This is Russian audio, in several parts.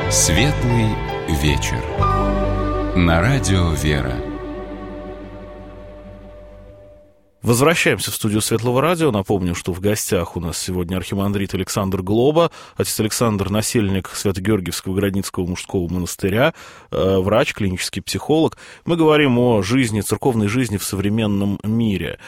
Светлый вечер. На радио «Вера». Возвращаемся в студию Светлого радио. Напомню, что в гостях у нас сегодня архимандрит Александр Глоба. Отец Александр — насельник Свято-Георгиевского Городницкого мужского монастыря, врач, клинический психолог. Мы говорим о жизни, церковной жизни в современном мире.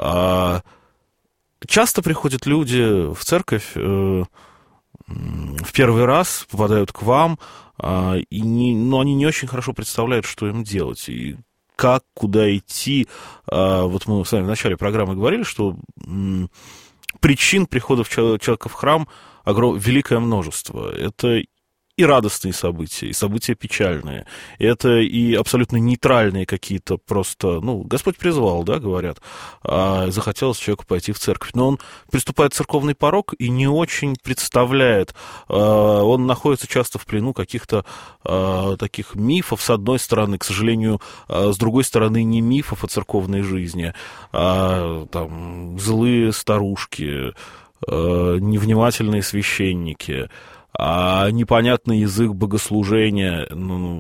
Часто приходят люди в церковь, в первый раз попадают к вам, но они не очень хорошо представляют, что им делать, и как, куда идти. Вот мы с вами в начале программы говорили, что причин приходов человека в храм великое множество. Это и радостные события, и события печальные. Это и абсолютно нейтральные какие-то просто... Господь призвал, да, говорят. Захотелось человеку пойти в церковь. Но он приступает в церковный порог и не очень представляет. Он находится часто в плену каких-то таких мифов, с одной стороны, к сожалению, с другой стороны, не мифов о церковной жизни. Там злые старушки, невнимательные священники, непонятный язык богослужения.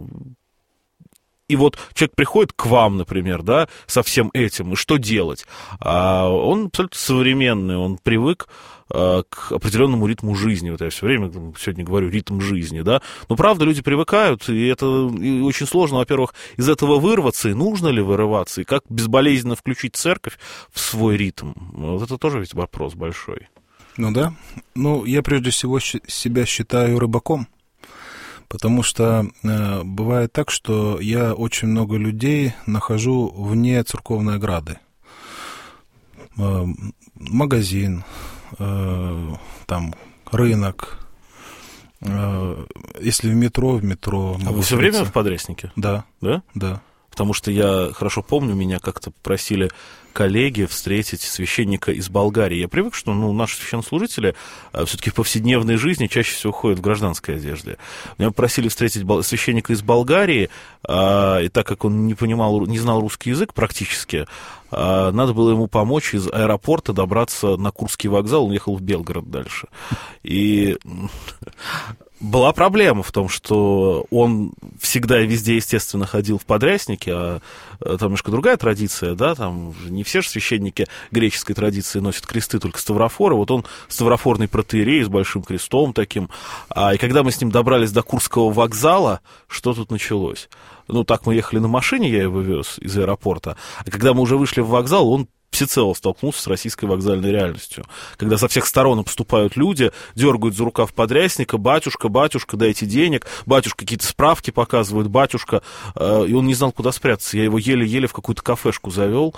И вот человек приходит к вам, например, да, со всем этим, и что делать? Он абсолютно современный, он привык к определенному ритму жизни. Вот я все время сегодня говорю ритм жизни, да. Но правда, люди привыкают, и это очень сложно, во-первых, из этого вырваться, и нужно ли вырываться, и как безболезненно включить церковь в свой ритм. Вот это тоже ведь вопрос большой. Да. Я прежде всего себя считаю рыбаком, потому что бывает так, что я очень много людей нахожу вне церковной ограды. Магазин, там, рынок, если в метро. Вы все время в Подряснике? Да. Да? Да. Потому что я хорошо помню, меня как-то просили коллеги встретить священника из Болгарии. Я привык, что наши священнослужители все-таки в повседневной жизни чаще всего ходят в гражданской одежде. Меня просили встретить священника из Болгарии, и так как он не знал русский язык практически, надо было ему помочь из аэропорта добраться на Курский вокзал, он ехал в Белгород дальше. И была проблема в том, что он всегда и везде, естественно, ходил в подряснике, а там немножко другая традиция, да, там не все же священники греческой традиции носят кресты, только ставрофоры. Вот он ставрофорный протоиерей с большим крестом таким. И когда мы с ним добрались до Курского вокзала, что тут началось? Так мы ехали на машине, я его вез из аэропорта, а когда мы уже вышли в вокзал, он всецело столкнулся с российской вокзальной реальностью. Когда со всех сторон обступают люди, дергают за рукав подрясника: батюшка, дайте денег, батюшка какие-то справки показывают, батюшка, и он не знал, куда спрятаться. Я его еле-еле в какую-то кафешку завел.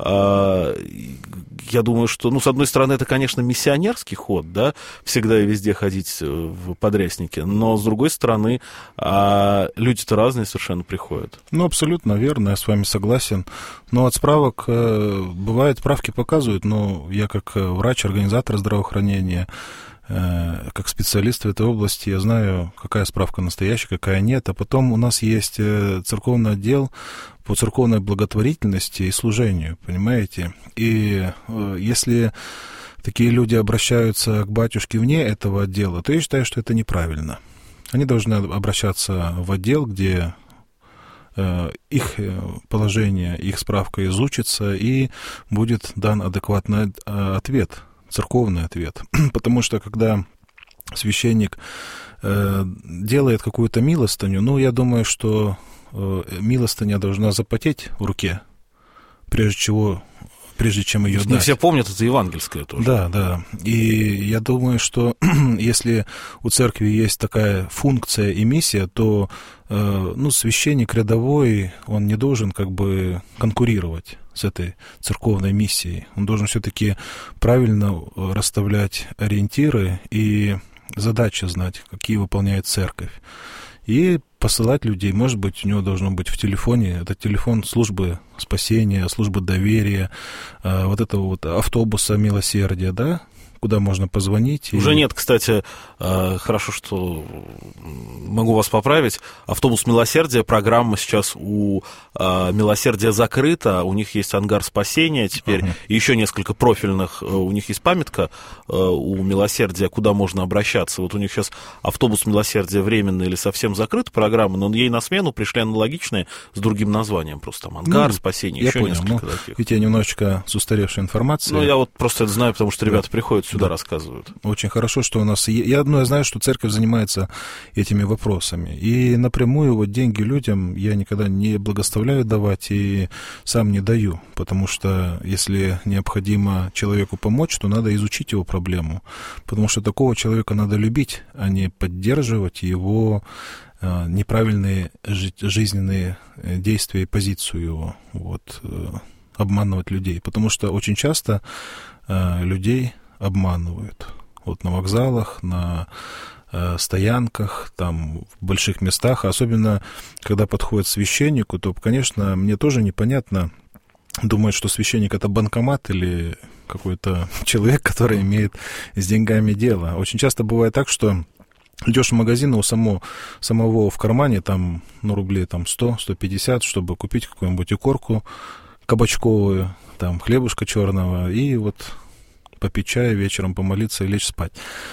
Я думаю, что, с одной стороны, это, конечно, миссионерский ход, да, всегда и везде ходить в подряснике, но, с другой стороны, люди-то разные совершенно приходят. Абсолютно верно, я с вами согласен. Но от справок бывает, справки показывают, но я как врач, организатор здравоохранения, как специалист в этой области, я знаю, какая справка настоящая, какая нет. А потом у нас есть церковный отдел по церковной благотворительности и служению, понимаете? И если такие люди обращаются к батюшке вне этого отдела, то я считаю, что это неправильно. Они должны обращаться в отдел, где их положение, их справка изучится, и будет дан адекватный ответ, церковный ответ. Потому что, когда священник делает какую-то милостыню, я думаю, что милостыня должна запотеть в руке, прежде чем ее дать. Не все помнят, это евангельское тоже. Да. И я думаю, что если у церкви есть такая функция и миссия, то священник рядовой, он не должен конкурировать с этой церковной миссией. Он должен все-таки правильно расставлять ориентиры и задачи знать, какие выполняет церковь. И посылать людей. Может быть, у него должно быть в телефоне, это телефон службы спасения, службы доверия, вот этого автобуса милосердия, да, куда можно позвонить. Уже нет, кстати, хорошо, что могу вас поправить. «Автобус милосердия», программа сейчас у «Милосердия» закрыта, у них есть «Ангар спасения» теперь, и еще несколько профильных, у них есть памятка у «Милосердия», куда можно обращаться. Вот у них сейчас «Автобус милосердия» временно или совсем закрыта программа, но ей на смену пришли аналогичные с другим названием, просто там «Ангар спасения», еще понял, несколько таких. Ведь я немножечко с устаревшей информацией. Я вот просто это знаю, потому что ребята приходят сюда, рассказывают. Очень хорошо, что у нас... Я знаю, что церковь занимается этими вопросами. И напрямую вот деньги людям я никогда не благословляю давать и сам не даю. Потому что если необходимо человеку помочь, то надо изучить его проблему. Потому что такого человека надо любить, а не поддерживать его неправильные жизненные действия и позицию его. Вот, обманывать людей. Потому что очень часто людей обманывают. Вот на вокзалах, на стоянках, там, в больших местах. Особенно, когда подходит к священнику, то, конечно, мне тоже непонятно. Думают, что священник — это банкомат или какой-то человек, который имеет с деньгами дело. Очень часто бывает так, что идешь в магазин, у самого в кармане там, рублей там 100-150, чтобы купить какую-нибудь икорку кабачковую, там, хлебушка черного, и вот попить чай вечером, помолиться и лечь спать.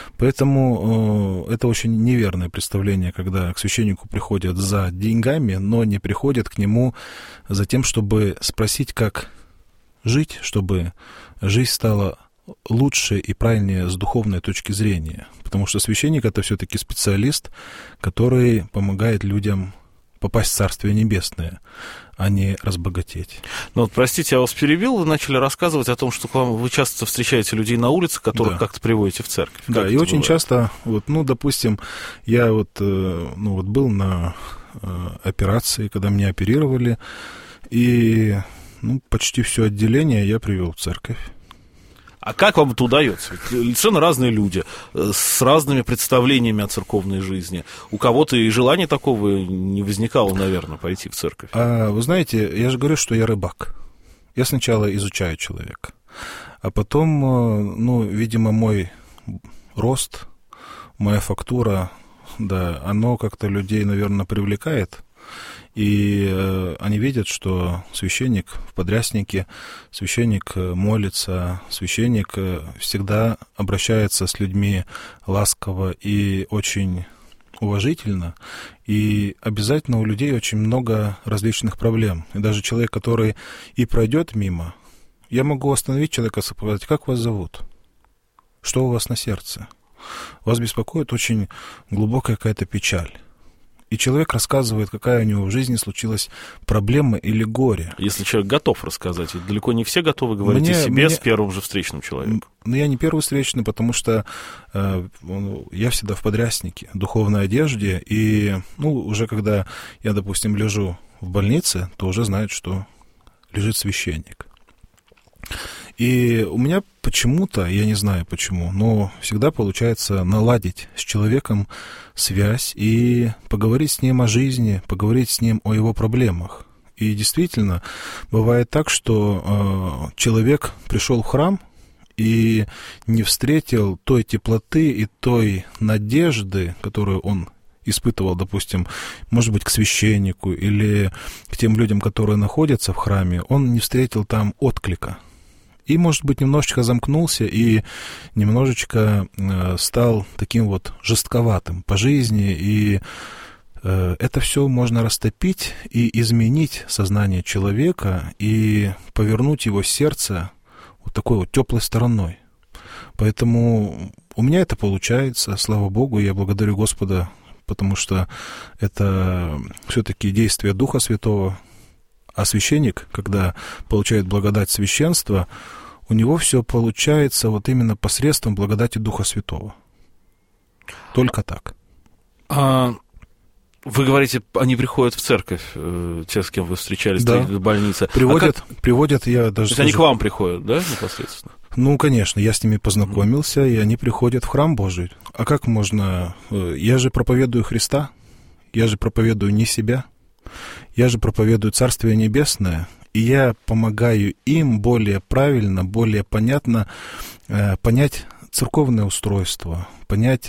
Поэтому это очень неверное представление, когда к священнику приходят за деньгами, но не приходят к нему за тем, чтобы спросить, как жить, чтобы жизнь стала лучше и правильнее с духовной точки зрения. Потому что священник — это все-таки специалист, который помогает людям попасть в Царствие Небесное, а не разбогатеть. Ну вот, простите, я вас перебил, вы начали рассказывать о том, что вы часто встречаете людей на улице, которых как-то приводите в церковь. Да, и очень часто, допустим, я был на операции, когда меня оперировали, и почти все отделение я привел в церковь. А как вам это удается? Ведь совершенно разные люди, с разными представлениями о церковной жизни. У кого-то и желания такого не возникало, наверное, пойти в церковь. Вы знаете, я же говорю, что я рыбак. Я сначала изучаю человека, а потом, видимо, мой рост, моя фактура, да, оно как-то людей, наверное, привлекает. И они видят, что священник в подряснике, священник молится, священник всегда обращается с людьми ласково и очень уважительно. И обязательно у людей очень много различных проблем. И даже человек, который и пройдет мимо, я могу остановить человека и сказать: как вас зовут? Что у вас на сердце? Вас беспокоит очень глубокая какая-то печаль. И человек рассказывает, какая у него в жизни случилась проблема или горе. Если человек готов рассказать, ведь далеко не все готовы говорить о себе с первым же встречным человеком. Я не первый встречный, потому что я всегда в подряснике, духовной одежде, и уже когда я, допустим, лежу в больнице, то уже знают, что лежит священник. И у меня почему-то, я не знаю почему, но всегда получается наладить с человеком связь и поговорить с ним о жизни, поговорить с ним о его проблемах. И действительно, бывает так, что человек пришел в храм и не встретил той теплоты и той надежды, которую он испытывал, допустим, может быть, к священнику или к тем людям, которые находятся в храме, он не встретил там отклика. И, может быть, немножечко замкнулся и немножечко стал таким вот жестковатым по жизни. И это все можно растопить и изменить сознание человека и повернуть его сердце вот такой вот теплой стороной. Поэтому у меня это получается, слава Богу, я благодарю Господа, потому что это все-таки действие Духа Святого. А священник, когда получает благодать священства, у него все получается вот именно посредством благодати Духа Святого. Только так. Вы говорите, они приходят в церковь, те, с кем вы встречались, да. В больнице. Приводят, я даже... То есть они к вам приходят, да, непосредственно? Конечно, я с ними познакомился, и они приходят в храм Божий. А как можно... Я же проповедую Христа, я же проповедую не себя. Я же проповедую Царствие Небесное, и я помогаю им более правильно, более понятно понять церковное устройство, понять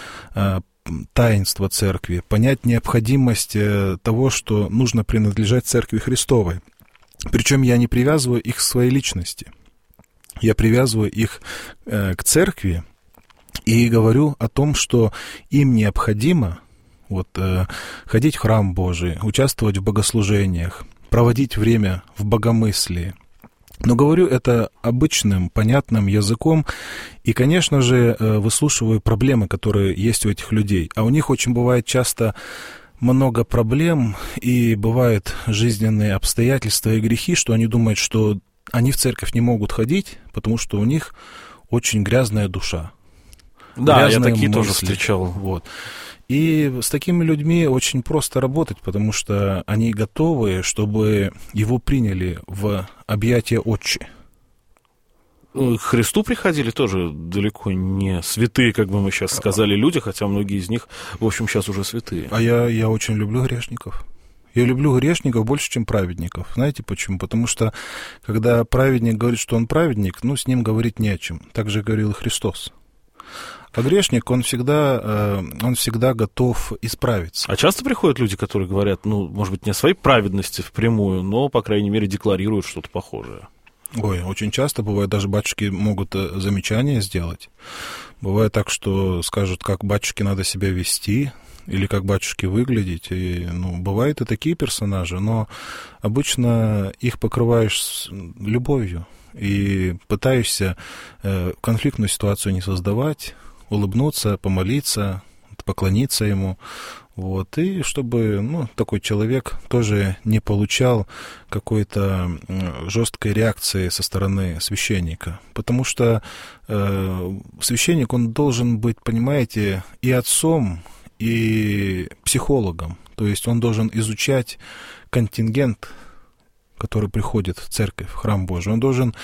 таинство церкви, понять необходимость того, что нужно принадлежать церкви Христовой. Причем я не привязываю их к своей личности. Я привязываю их к церкви и говорю о том, что им необходимо ходить в храм Божий, участвовать в богослужениях, проводить время в богомыслии. Но говорю это обычным, понятным языком, и, конечно же, выслушиваю проблемы, которые есть у этих людей. А у них очень бывает часто много проблем, и бывают жизненные обстоятельства и грехи, что они думают, что они в церковь не могут ходить, потому что у них очень грязная душа. Да, я такие тоже встречал. Вот. И с такими людьми очень просто работать, потому что они готовы, чтобы его приняли в объятия Отче. К Христу приходили тоже далеко не святые, как бы мы сейчас сказали, люди, хотя многие из них, в общем, сейчас уже святые. А я очень люблю грешников. Я люблю грешников больше, чем праведников. Знаете почему? Потому что, когда праведник говорит, что он праведник, с ним говорить не о чем. Так же говорил и Христос. А грешник, он всегда готов исправиться. А часто приходят люди, которые говорят, может быть, не о своей праведности впрямую, но, по крайней мере, декларируют что-то похожее? Ой, очень часто бывает, даже батюшки могут замечания сделать. Бывает так, что скажут, как батюшке надо себя вести, или как батюшке выглядеть. И, бывают и такие персонажи, но обычно их покрываешь любовью и пытаешься конфликтную ситуацию не создавать, улыбнуться, помолиться, поклониться ему. И чтобы такой человек тоже не получал какой-то жесткой реакции со стороны священника. Потому что священник, он должен быть, понимаете, и отцом, и психологом. То есть он должен изучать контингент, который приходит в церковь, в храм Божий. Он должен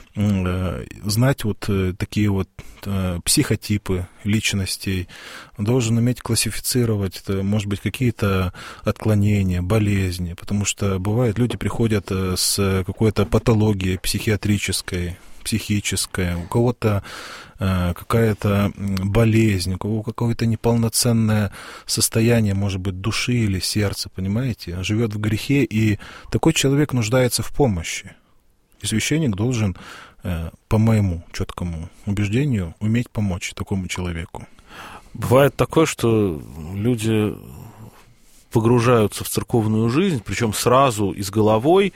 знать такие психотипы личностей, он должен уметь классифицировать, может быть, какие-то отклонения, болезни, потому что бывает, люди приходят с какой-то патологией психиатрической, психической, у кого-то какая-то болезнь, у кого-то какое-то неполноценное состояние, может быть, души или сердца, понимаете, живет в грехе, и такой человек нуждается в помощи. И священник должен, по моему четкому убеждению, уметь помочь такому человеку. Бывает такое, что люди погружаются в церковную жизнь, причем сразу и с головой,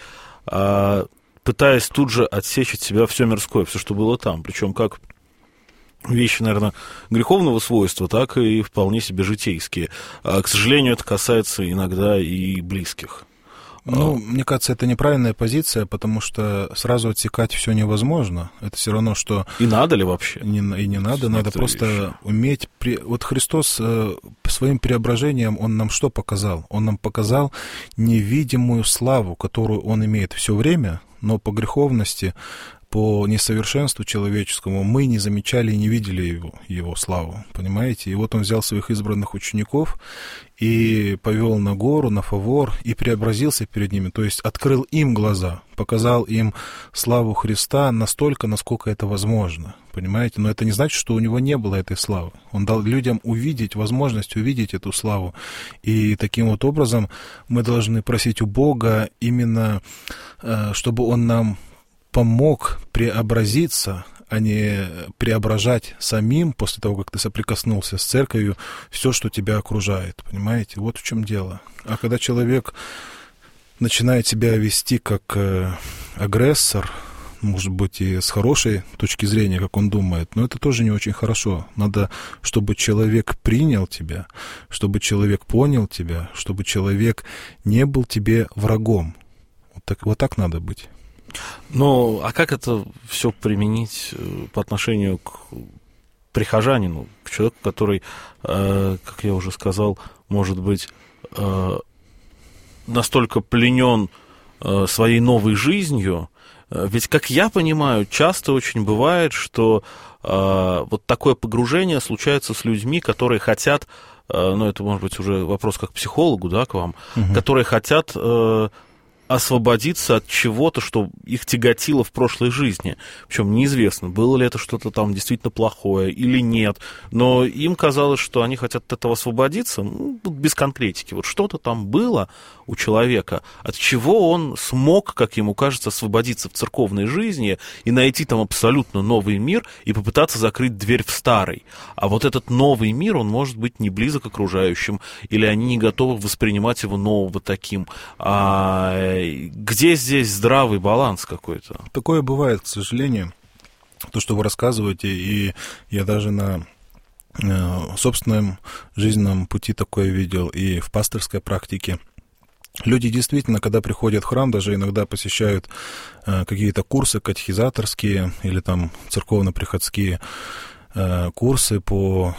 пытаясь тут же отсечь от себя все мирское, все, что было там. Причем как вещи, наверное, греховного свойства, так и вполне себе житейские. К сожалению, это касается иногда и близких. Мне кажется, это неправильная позиция, потому что сразу отсекать все невозможно. Это все равно, что... И надо ли вообще? И не надо, надо просто уметь... Вот Христос своим преображением, Он нам что показал? Он нам показал невидимую славу, которую Он имеет все время, но по греховности, по несовершенству человеческому мы не замечали и не видели его славу, понимаете? И вот Он взял своих избранных учеников и повел на гору, на фавор, и преобразился перед ними, то есть открыл им глаза, показал им славу Христа настолько, насколько это возможно, понимаете? Но это не значит, что у Него не было этой славы. Он дал людям возможность увидеть эту славу, и таким вот образом мы должны просить у Бога именно, чтобы Он нам помог преобразиться, а не преображать самим после того, как ты соприкоснулся с церковью, все, что тебя окружает, понимаете? Вот в чем дело. А когда человек начинает себя вести как агрессор, может быть, и с хорошей точки зрения, как он думает, но это тоже не очень хорошо. Надо, чтобы человек принял тебя, чтобы человек понял тебя, чтобы человек не был тебе врагом. Вот так надо быть. А как это все применить по отношению к прихожанину, к человеку, который, как я уже сказал, может быть, настолько пленен своей новой жизнью? Ведь, как я понимаю, часто очень бывает, что вот такое погружение случается с людьми, которые хотят, это может быть уже вопрос как к психологу, да, к вам, которые хотят освободиться от чего-то, что их тяготило в прошлой жизни. Причем неизвестно, было ли это что-то там действительно плохое или нет. Но им казалось, что они хотят от этого освободиться, без конкретики. Вот что-то там было у человека, от чего он смог, как ему кажется, освободиться в церковной жизни и найти там абсолютно новый мир и попытаться закрыть дверь в старый. А вот этот новый мир, он может быть не близок к окружающим, или они не готовы воспринимать его нового таким. Где здесь здравый баланс какой-то? Такое бывает, к сожалению. То, что вы рассказываете, и я даже на собственном жизненном пути такое видел, и в пасторской практике. Люди действительно, когда приходят в храм, даже иногда посещают какие-то курсы катехизаторские или там церковно-приходские курсы по,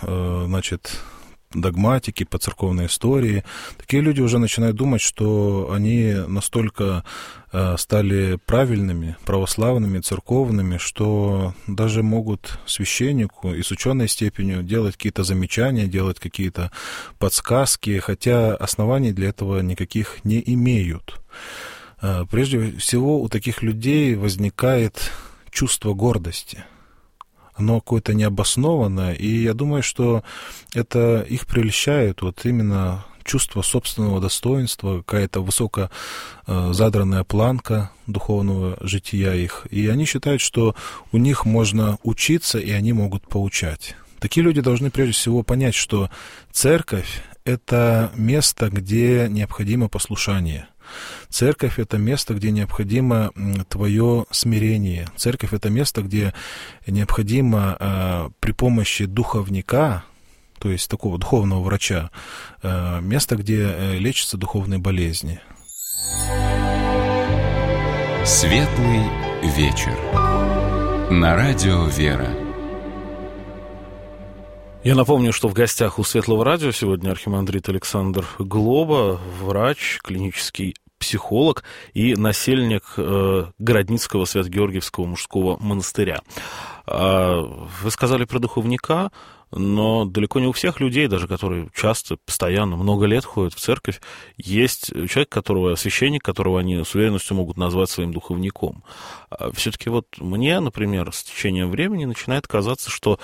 догматики, по церковной истории. Такие люди уже начинают думать, что они настолько стали правильными, православными, церковными, что даже могут священнику и с ученой степенью делать какие-то замечания, делать какие-то подсказки, хотя оснований для этого никаких не имеют. Прежде всего, у таких людей возникает чувство гордости. Оно какое-то необоснованное, и я думаю, что это их прельщает вот именно чувство собственного достоинства, какая-то высоко задранная планка духовного жития их, и они считают, что у них можно учиться, и они могут поучать. Такие люди должны прежде всего понять, что церковь — это место, где необходимо послушание. Церковь — это место, где необходимо твое смирение. Церковь — это место, где необходимо при помощи духовника, то есть такого духовного врача, место, где лечатся духовные болезни. Светлый вечер. На радио «Вера». Я напомню, что в гостях у Светлого радио сегодня архимандрит Александр Глоба, врач, клинический психолог и насельник Городницкого Свято-Георгиевского мужского монастыря. Вы сказали про духовника, но далеко не у всех людей, даже которые часто, постоянно, много лет ходят в церковь, есть человек, священник, которого они с уверенностью могут назвать своим духовником. Все-таки вот мне, например, с течением времени начинает казаться, что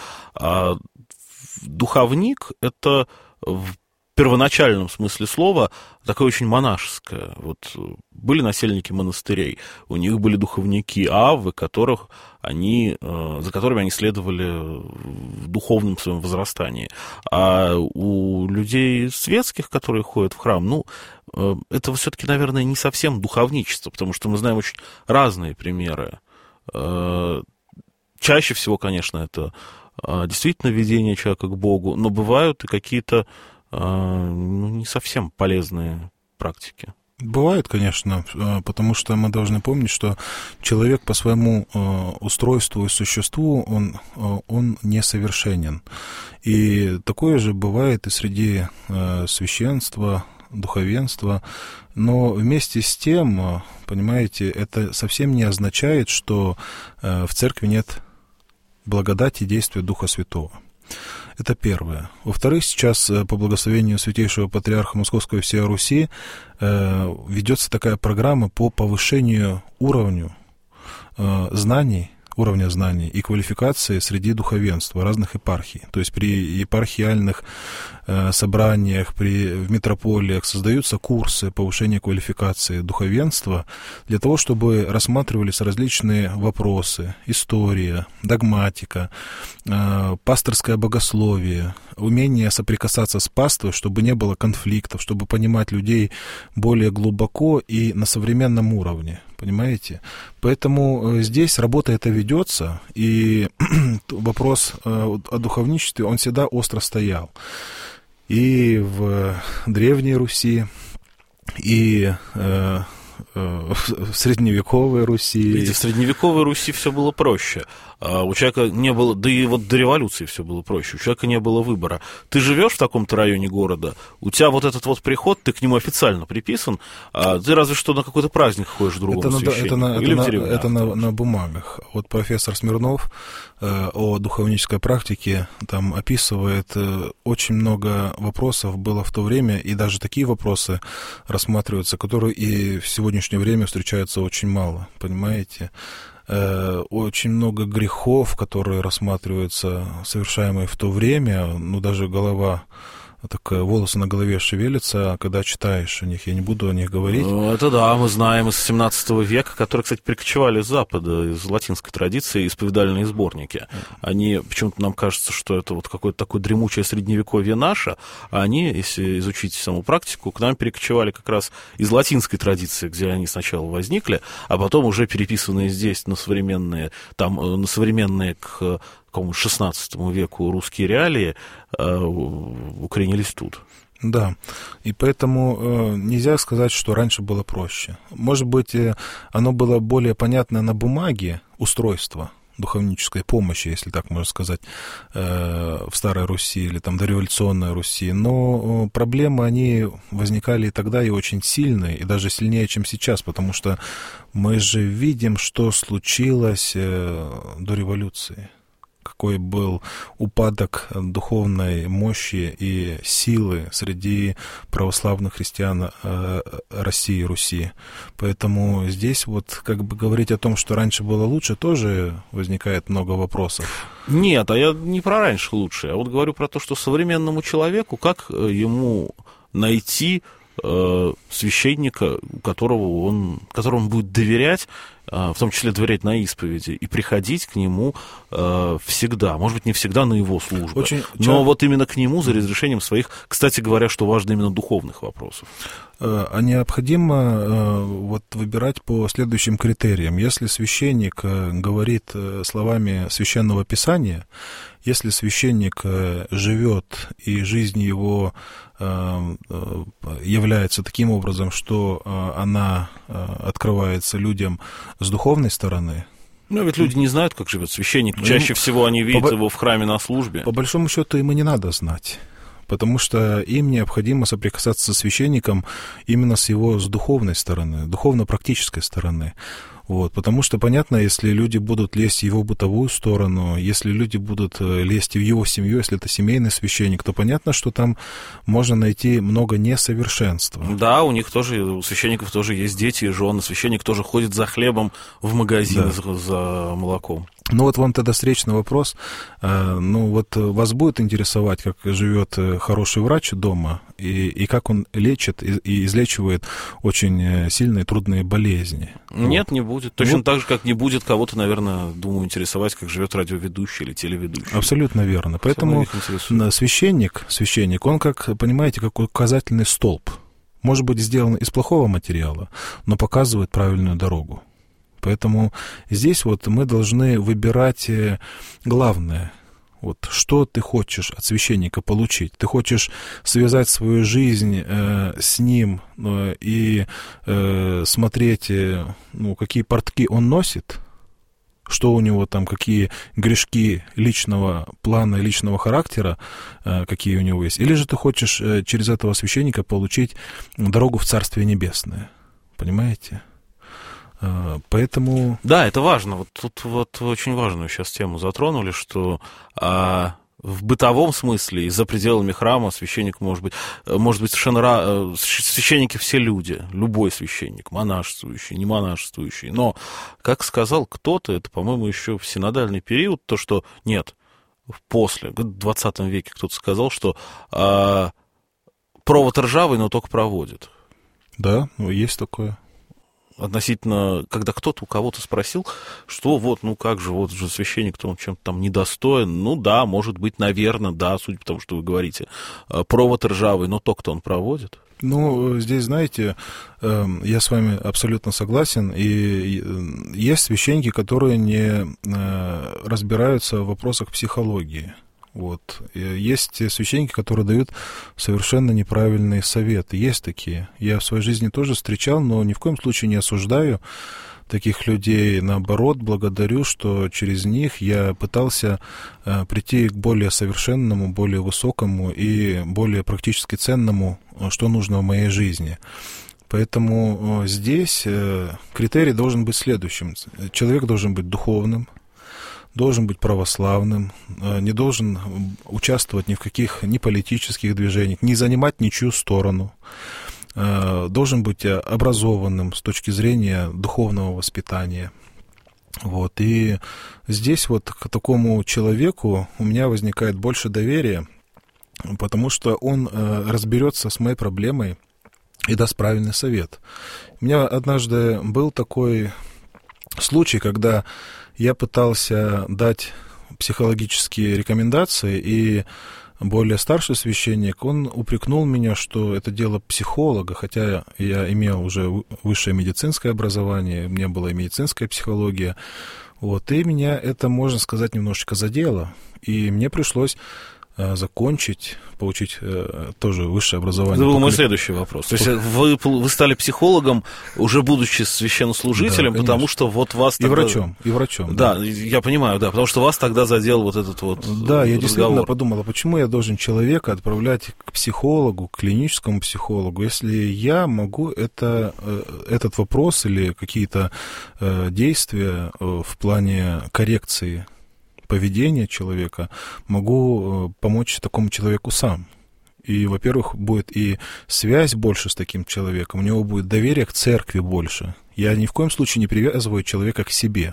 духовник — это в первоначальном смысле слова такое очень монашеское. Вот были насельники монастырей, у них были духовники, аввы, за которыми они следовали в духовном своем возрастании. А у людей светских, которые ходят в храм, это все-таки, наверное, не совсем духовничество, потому что мы знаем очень разные примеры. Чаще всего, конечно, это действительно ведение человека к Богу, но бывают и какие-то не совсем полезные практики. Бывает, конечно, потому что мы должны помнить, что человек по своему устройству и существу, он несовершенен. И такое же бывает и среди священства, духовенства. Но вместе с тем, понимаете, это совсем не означает, что в церкви нет благодати и действия Духа Святого. Это первое. Во-вторых, сейчас по благословению Святейшего Патриарха Московского и всей Руси ведется такая программа по повышению уровня знаний и квалификации среди духовенства разных епархий. То есть при епархиальных собраниях, в митрополиях создаются курсы повышения квалификации духовенства для того, чтобы рассматривались различные вопросы: история, догматика, пасторское богословие, умение соприкасаться с паствой, чтобы не было конфликтов, чтобы понимать людей более глубоко и на современном уровне. Понимаете? Поэтому здесь работа эта ведется, и вопрос о духовничестве, он всегда остро стоял. И в Древней Руси, и в средневековой Руси. Видите, в средневековой Руси все было проще. У человека не было, да и вот до революции все было проще. У человека не было выбора. Ты живешь в таком-то районе города, у тебя вот этот вот приход, ты к нему официально приписан, а ты разве что на какой-то праздник ходишь к другому священнику. Это на бумагах. Вот профессор Смирнов о духовнической практике там описывает очень много вопросов было в то время, и даже такие вопросы рассматриваются, которые и в сегодняшнее время встречаются очень мало, понимаете? Очень много грехов, которые рассматриваются, совершаемые в то время, ну, даже голова, так волосы на голове шевелятся, когда читаешь о них, я не буду о них говорить. Ну, это да, мы знаем из 17 века, которые, кстати, прикочевали с Запада, из латинской традиции, исповедальные сборники. Они, почему-то нам кажется, что это вот какое-то такое дремучее средневековье наше, а они, если изучить саму практику, к нам перекочевали как раз из латинской традиции, где они сначала возникли, а потом уже переписанные здесь на современные, к XVI веку русские реалии укоренились тут. Да, и поэтому нельзя сказать, что раньше было проще. Может быть, оно было более понятно на бумаге, устройство духовнической помощи, если так можно сказать, в Старой Руси или там дореволюционной Руси, но проблемы, они возникали и тогда, и очень сильные, и даже сильнее, чем сейчас, потому что мы же видим, что случилось до революции. Какой был упадок духовной мощи и силы среди православных христиан России и Руси. Поэтому здесь вот как бы говорить о том, что раньше было лучше, тоже возникает много вопросов. Нет, а я не про раньше лучше, а вот говорю про то, что современному человеку, как ему найти священника, которому он будет доверять, в том числе доверять на исповеди, и приходить к нему всегда. Может быть, не всегда на его службу, но вот именно к нему за разрешением своих, кстати говоря, что важно, именно духовных вопросов. А необходимо вот выбирать по следующим критериям. Если священник говорит словами Священного Писания, если священник живет, и жизнь его является таким образом, что она открывается людям с духовной стороны. Ну, ведь люди не знают, как живет священник. Чаще всего они видят его в храме на службе. По большому счету им и не надо знать, потому что им необходимо соприкасаться со священником именно с духовной стороны, духовно-практической стороны. Вот, потому что, понятно, если люди будут лезть в его бытовую сторону, если люди будут лезть в его семью, если это семейный священник, то понятно, что там можно найти много несовершенства. Да, у священников тоже есть дети и жены, священник тоже ходит за хлебом в магазин, да, за молоком. Ну вот вам тогда встречный вопрос. Ну вот вас будет интересовать, как живет хороший врач дома, и как он лечит и излечивает очень сильные трудные болезни? Нет, не будет. Точно так же, как не будет кого-то, наверное, думаю, интересовать, как живет радиоведущий или телеведущий. Абсолютно верно. Поэтому священник, он, как, понимаете, как указательный столб. Может быть сделан из плохого материала, но показывает правильную дорогу. Поэтому здесь вот мы должны выбирать главное. Вот что ты хочешь от священника получить? Ты хочешь связать свою жизнь с ним и смотреть, какие портки он носит, что у него там, какие грешки личного плана, личного характера, какие у него есть? Или же ты хочешь через этого священника получить дорогу в Царствие Небесное? Понимаете? Поэтому... Да, это важно. Вот тут вот очень важную сейчас тему затронули, что в бытовом смысле и за пределами храма священник может быть совершенно... Священники все люди, любой священник, монашествующий, не монашествующий. Но, как сказал кто-то, это, по-моему, еще в синодальный период, то, что нет, после, в 20 веке кто-то сказал, что провод ржавый, но только проводит. Да, есть такое. Относительно, когда кто-то у кого-то спросил, что как же, священник-то он чем-то там недостоин. Ну да, может быть, наверное, да, судя по тому, что вы говорите, провод ржавый, но то, кто он проводит. Ну, здесь, знаете, я с вами абсолютно согласен, и есть священники, которые не разбираются в вопросах психологии. Вот. Есть священники, которые дают совершенно неправильные советы. Есть такие. Я в своей жизни тоже встречал, но ни в коем случае не осуждаю таких людей. Наоборот, благодарю, что через них я пытался прийти к более совершенному, более высокому и более практически ценному, что нужно в моей жизни. Поэтому здесь критерий должен быть следующим. Человек должен быть духовным, должен быть православным, не должен участвовать ни в каких ни политических движениях, не занимать ничью сторону, должен быть образованным с точки зрения духовного воспитания. Вот. И здесь вот к такому человеку у меня возникает больше доверия, потому что он разберется с моей проблемой и даст правильный совет. У меня однажды был такой случай, когда я пытался дать психологические рекомендации, и более старший священник, он упрекнул меня, что это дело психолога, хотя я имел уже высшее медицинское образование, у меня была и медицинская психология. Вот, и меня это, можно сказать, немножечко задело, и мне пришлось получить тоже высшее образование. Это был мой следующий вопрос. То есть вы стали психологом, уже будучи священнослужителем, да, потому что вот вас тогда... И врачом. Да, я понимаю, да, потому что вас тогда задел вот этот вот Да, я действительно подумал, а почему я должен человека отправлять к психологу, к клиническому психологу, если я могу этот вопрос или какие-то действия в плане коррекции поведения человека могу помочь такому человеку сам. И, во-первых, будет и связь больше с таким человеком, у него будет доверие к церкви больше. Я ни в коем случае не привязываю человека к себе.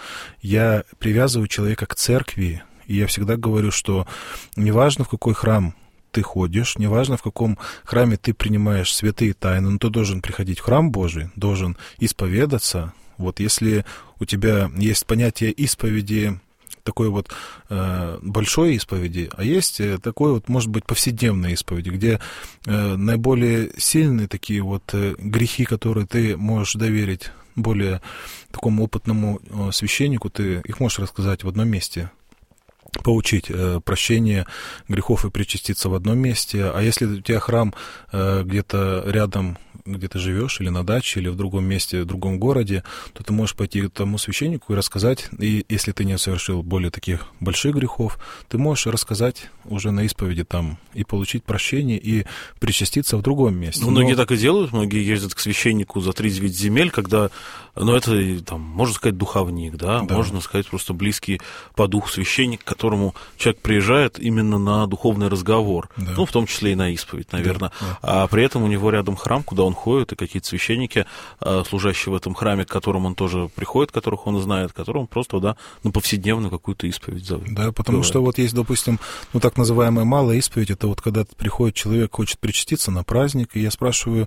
Я привязываю человека к церкви. И я всегда говорю, что неважно, в какой храм ты ходишь, неважно, в каком храме ты принимаешь святые тайны, но ты должен приходить в храм Божий, должен исповедаться. Вот если у тебя есть понятие исповеди, такой вот большой исповеди, а есть такой вот, может быть, повседневной исповеди, где наиболее сильные такие вот грехи, которые ты можешь доверить более такому опытному священнику, ты их можешь рассказать в одном месте, получить прощение грехов и причаститься в одном месте. А если у тебя храм где-то рядом, где ты живешь, или на даче, или в другом месте, в другом городе, то ты можешь пойти к тому священнику и рассказать, и если ты не совершил более таких больших грехов, ты можешь рассказать уже на исповеди там и получить прощение, и причаститься в другом месте. Многие так и делают, многие ездят к священнику за 3-9 земель, когда, это, там, можно сказать, духовник, да, можно сказать, просто близкий по духу священник, к которому человек приезжает именно на духовный разговор, в том числе и на исповедь, наверное, а при этом у него рядом храм, куда он ходит, и какие-то священники, служащие в этом храме, к которым он тоже приходит, которых он знает, которым просто, на повседневную какую-то исповедь зовет. Да, потому что вот есть, допустим, так называемая малая исповедь, это вот когда приходит человек, хочет причаститься на праздник, и я спрашиваю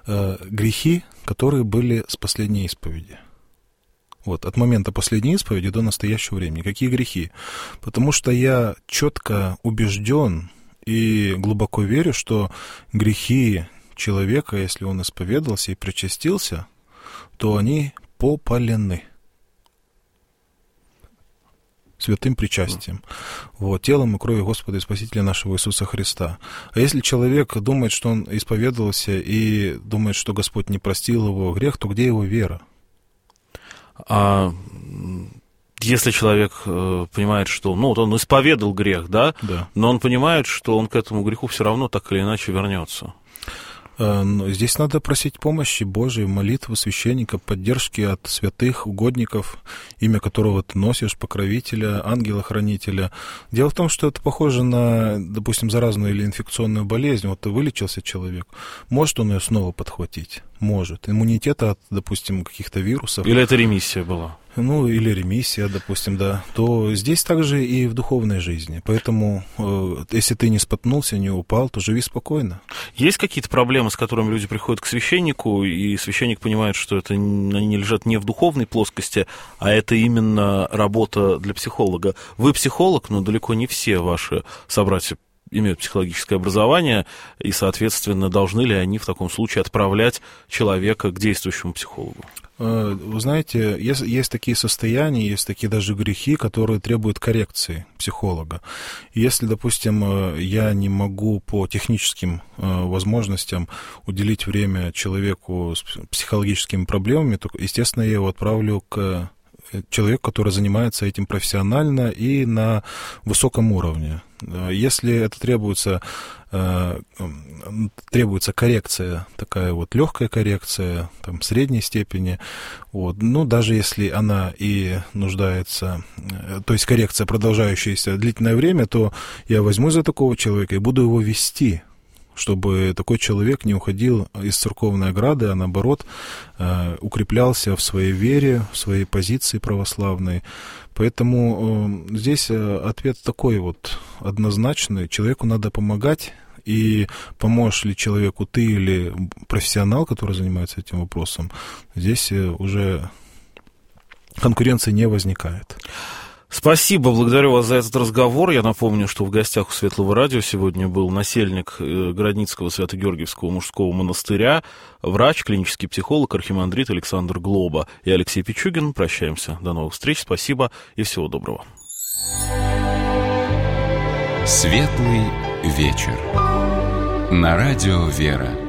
грехи, которые были с последней исповеди. Вот, от момента последней исповеди до настоящего времени. Какие грехи? Потому что я четко убежден и глубоко верю, что грехи человека, если он исповедался и причастился, то они попалены святым причастием, телом и кровью Господа и Спасителя нашего Иисуса Христа. А если человек думает, что он исповедовался и думает, что Господь не простил его грех, то где его вера? А если человек понимает, что, он исповедал грех, да, но он понимает, что он к этому греху все равно так или иначе вернется. Здесь надо просить помощи Божией, молитвы священника, поддержки от святых угодников, имя которого ты носишь, покровителя, ангела-хранителя. Дело в том, что это похоже на, допустим, заразную или инфекционную болезнь. Вот вылечился человек, может он ее снова подхватить? Может. Иммунитета от, допустим, каких-то вирусов. Или это ремиссия была? Или ремиссия, допустим, да. То здесь также и в духовной жизни. Поэтому, если ты не споткнулся, не упал, то живи спокойно. Есть какие-то проблемы, с которыми люди приходят к священнику, и священник понимает, что это они лежат не в духовной плоскости, а это именно работа для психолога. Вы психолог, но далеко не все ваши собратья имеют психологическое образование, и, соответственно, должны ли они в таком случае отправлять человека к действующему психологу? Вы знаете, есть такие состояния, есть такие даже грехи, которые требуют коррекции психолога. Если, допустим, я не могу по техническим возможностям уделить время человеку с психологическими проблемами, то, естественно, я его отправлю к человек, который занимается этим профессионально и на высоком уровне. Если это требуется коррекция, такая вот легкая коррекция, там, средней степени, вот, ну, даже если она и нуждается, то есть коррекция, продолжающаяся длительное время, то я возьму за такого человека и буду его вести, чтобы такой человек не уходил из церковной ограды, а наоборот укреплялся в своей вере, в своей позиции православной. Поэтому здесь ответ такой вот однозначный. Человеку надо помогать, и поможешь ли человеку ты или профессионал, который занимается этим вопросом, здесь уже конкуренции не возникает. Спасибо, благодарю вас за этот разговор. Я напомню, что в гостях у Светлого радио сегодня был насельник Городницкого Свято-Георгиевского мужского монастыря, врач, клинический психолог, архимандрит Александр Глоба и Алексей Пичугин. Прощаемся. До новых встреч. Спасибо и всего доброго. Светлый вечер. На радио «Вера».